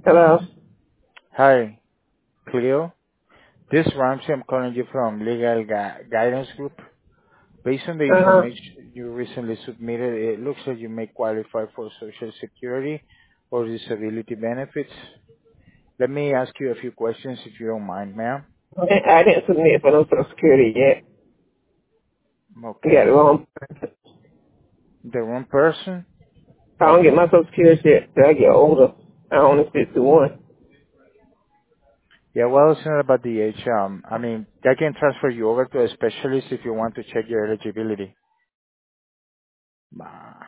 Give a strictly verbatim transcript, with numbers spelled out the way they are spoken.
Hello. Hi, Cleo. This is Ramsey. I'm calling you from Legal Gui- Guidance Group. Based on the Uh-huh. information you recently submitted, it looks like you may qualify for Social Security or disability benefits. Let me ask you a few questions if you don't mind, ma'am. I didn't submit for no Social Security yet. You got Okay. the wrong person. The wrong person? I don't get my Social Security yet till I get older. I only fifty-one. Yeah, well, it's not about the age. Um, I mean, I can transfer you over to a specialist if you want to check your eligibility. Bah.